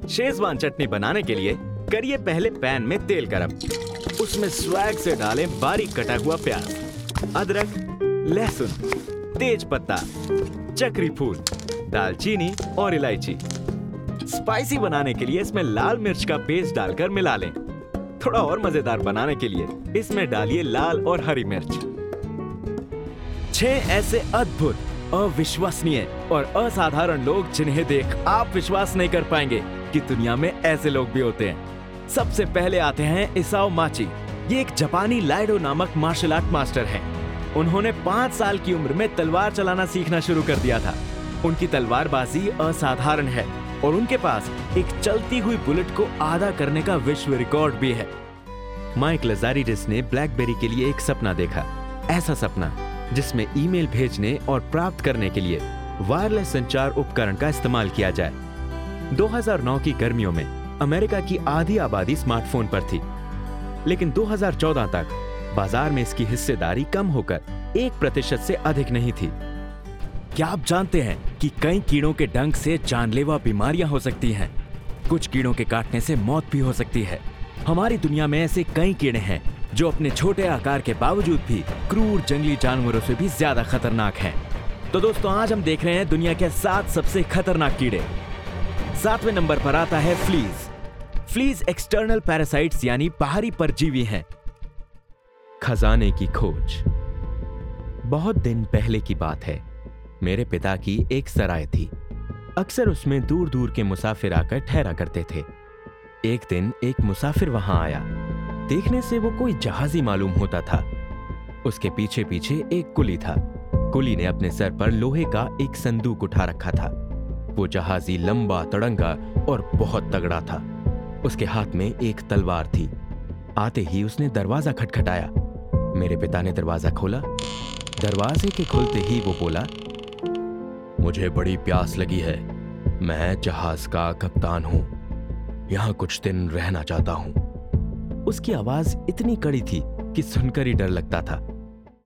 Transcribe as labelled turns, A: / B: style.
A: Schezwan चटनी बनाने के लिए करिए पहले पैन में तेल गरम। उसमें स्वैग से डालें बारीक कटा हुआ प्याज, अदरक, लहसुन, तेज पत्ता, चक्री फूल, दालचीनी और इलायची। स्पाइसी बनाने के लिए इसमें लाल मिर्च का पेस्ट डालकर मिला लें। थोड़ा और मजेदार बनाने के लिए इसमें डालिए लाल और हरी मिर्च। 6 ऐसे अद्भुत, अविश्वसनीय और असाधारण लोग जिन्हें देख आप विश्वास नहीं कर पाएंगे कि दुनिया में ऐसे लोग भी होते हैं। सबसे पहले आते हैं इसाओ माची। ये एक जापानी लाइडो नामक मार्शल आर्ट मास्टर हैं। उन्होंने 5 साल की उम्र में तलवार चलाना सीखना शुरू कर दिया था। उनकी तलवारबाजी असाधारण है और उनके पास एक चलती हुई बुलेट को आधा करने का विश्व रिकॉर्ड भी है। माइक लजारिडिस ने ब्लैकबेरी के लिए एक सपना देखा। ऐसा सपना जिसमें ईमेल भेजने और प्राप्त करने के लिए वायरलेस संचार उपकरण का इस्तेमाल किया जाए। 2009 की गर्मियों में अमेरिका की आधी आबादी स्मार्टफोन पर थी, लेकिन 2014 तक बाजार में इसकी हिस्सेदारी कम होकर 1% से अधिक नहीं थी। क्या आप जानते हैं कि कई कीड़ों के डंक से जानलेवा बीमारियां हो सकती हैं? कुछ कीड़ों के काटने से मौत भी हो सकती है। हमारी दुनिया में ऐसे कई कीड़े हैं जो अपने छोटे आकार के बावजूद भी क्रूर जंगली जानवरों से भी ज्यादा खतरनाक हैं। तो दोस्तों, आज हम देख रहे हैं दुनिया के 7 सबसे खतरनाक कीड़े। 7वें नंबर पर आता है फ्लीज। फ्लीज एक्सटर्नल पैरासाइट्स यानी बाहरी परजीवी हैं। खजाने की खोज। बहुत दिन पहले की बात है। मेरे पिता की एक सराय थी। अक्सर उसमें दूर दूर के मुसाफिर आकर ठहरा करते थे। एक दिन एक मुसाफिर वहां आया। देखने से वो कोई जहाजी मालूम होता था। उसके पीछे पीछे एक कुली था। कुली ने अपने सर पर लोहे का एक संदूक उठा रखा था। वो जहाजी लंबा, तड़ंगा और बहुत तगड़ा था। उसके हाथ में एक तलवार थी। आते ही उसने दरवाजा खटखटाया। मेरे पिता ने दरवाजा खोला। दरवाजे के खुलते ही वो बोला, मुझे बड़ी प्यास लगी है। मैं जहाज का कप्तान हूं। यहां कुछ दिन रहना चाहता हूं। उसकी आवाज इतनी कड़ी थी कि सुनकर ही डर लगता था।